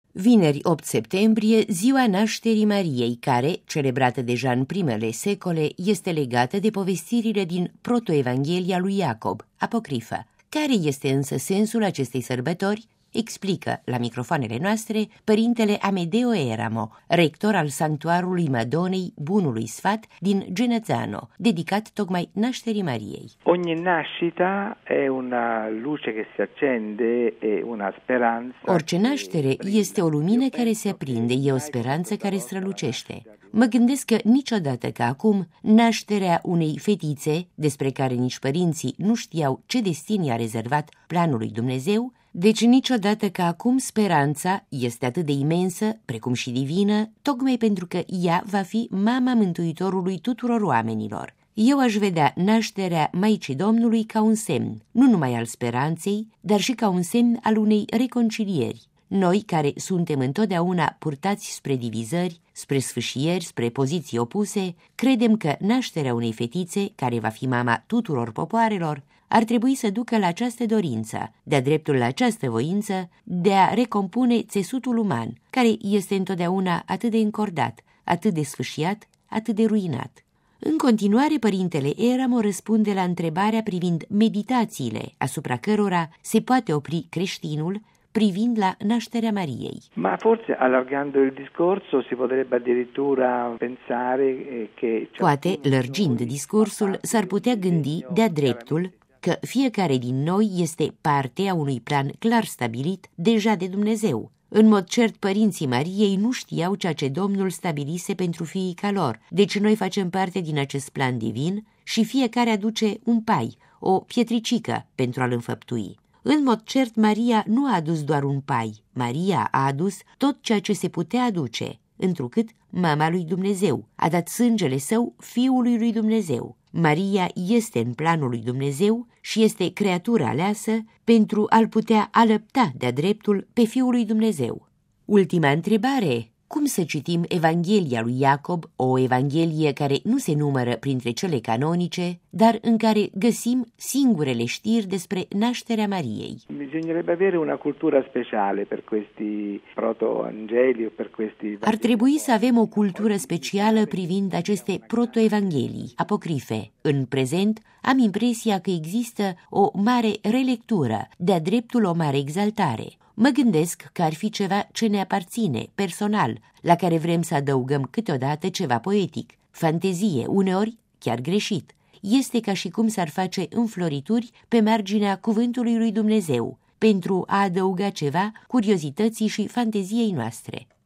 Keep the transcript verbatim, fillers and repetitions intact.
Vineri opt septembrie, ziua nașterii Mariei, care, celebrată deja în primele secole, este legată de povestirile din protoevanghelia lui Iacob, apocrifă. Care este însă sensul acestei sărbători? Explică la microfoanele noastre părintele Amedeo Eramo, rector al sanctuarului Madonei Bunului Sfat din Genazzano, dedicat tocmai nașterii Mariei. Ogni nascita è una luce che si accende, è una speranza. Orice naștere este o lumină care se aprinde, e o speranță care strălucește. Mă gândesc că niciodată ca acum, nașterea unei fetițe, despre care nici părinții nu știau ce destin i-a rezervat planul lui Dumnezeu, deci niciodată ca acum speranța este atât de imensă, precum și divină, tocmai pentru că ea va fi mama Mântuitorului tuturor oamenilor. Eu aș vedea nașterea Maicii Domnului ca un semn, nu numai al speranței, dar și ca un semn al unei reconcilieri. Noi, care suntem întotdeauna purtați spre divizări, spre sfâșieri, spre poziții opuse, credem că nașterea unei fetițe, care va fi mama tuturor popoarelor, ar trebui să ducă la această dorință, de-a dreptul la această voință, de a recompune țesutul uman, care este întotdeauna atât de încordat, atât de sfâșiat, atât de ruinat. În continuare, părintele Eramo răspunde la întrebarea privind meditațiile, asupra cărora se poate opri creștinul, privind la nașterea Mariei. Ma forse allargando il discorso si potrebbe addirittura pensare che Poate, lărgind discursul, s-ar putea gândi de-a dreptul că fiecare din noi este parte a unui plan clar stabilit deja de Dumnezeu. În mod cert, părinții Mariei nu știau ceea ce Domnul stabilise pentru fiica lor, deci noi facem parte din acest plan divin și fiecare aduce un pai, o pietricică pentru a-l înfăptui. În mod cert, Maria nu a adus doar un pai, Maria a adus tot ceea ce se putea aduce, întrucât mama lui Dumnezeu a dat sângele său Fiului lui Dumnezeu. Maria este în planul lui Dumnezeu și este creatura aleasă pentru a-l putea alăpta de-a dreptul pe Fiul lui Dumnezeu. Ultima întrebare: cum să citim Evanghelia lui Iacob, o evanghelie care nu se numără printre cele canonice, dar în care găsim singurele știri despre nașterea Mariei? Bisognerebbe avere una cultura speciale per questi proto-evangeli o per questi. Ar trebui să avem o cultură specială privind aceste proto-evanghelii, apocrife. În prezent am impresia că există o mare relectură, de-a dreptul o mare exaltare. Mă gândesc că ar fi ceva ce ne aparține, personal, la care vrem să adăugăm câteodată ceva poetic, fantezie, uneori chiar greșit. Este ca și cum s-ar face înflorituri pe marginea cuvântului lui Dumnezeu, pentru a adăuga ceva curiozității și fanteziei noastre.